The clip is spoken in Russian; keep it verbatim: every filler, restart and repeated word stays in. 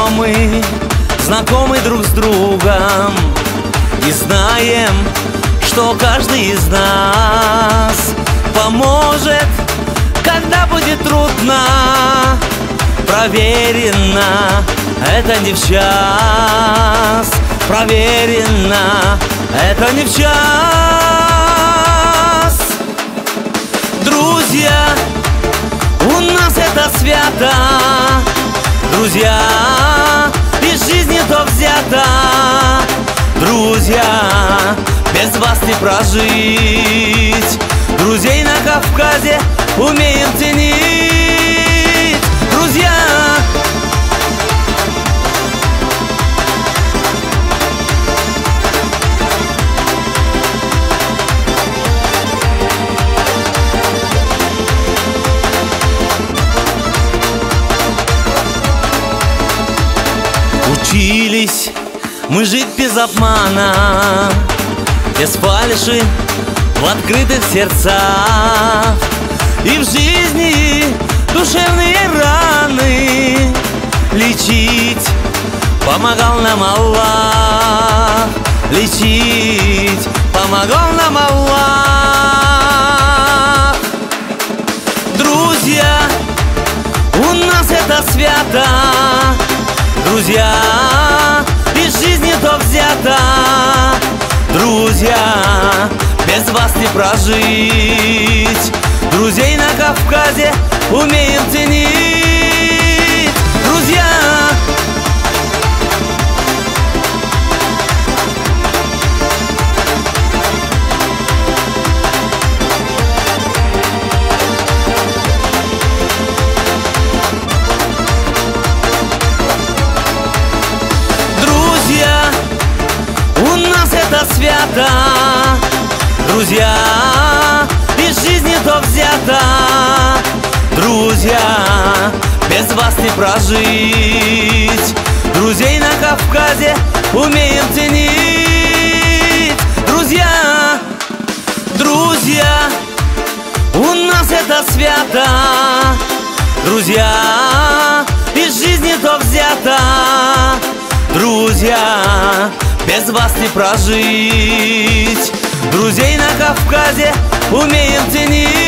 мы знакомы друг с другом и знаем, что каждый из нас поможет, когда будет трудно. Проверено, это не в час. Проверено, это не в час. Друзья, у нас это свято. Друзья, из жизни то взято. Друзья, без вас не прожить. Друзей на Кавказе умеем ценить. Друзья, учились мы жить без обмана, без фальши в открытых сердцах. И в жизни душевные раны лечить помогал нам Аллах. Лечить помогал нам Аллах. Друзья, у нас это свято. Друзья, из жизни то взято. Друзья, без вас не прожить. Друзей на Кавказе умеем ценить. Друзья, друзья, у нас это свято. Друзья, из жизни то взято. Друзья, без вас не прожить. Друзей на Кавказе умеем ценить. Друзья, друзья, у нас это свято. Друзья, из жизни то взято. Друзья, без вас не прожить. Друзей на Кавказе умеем ценить.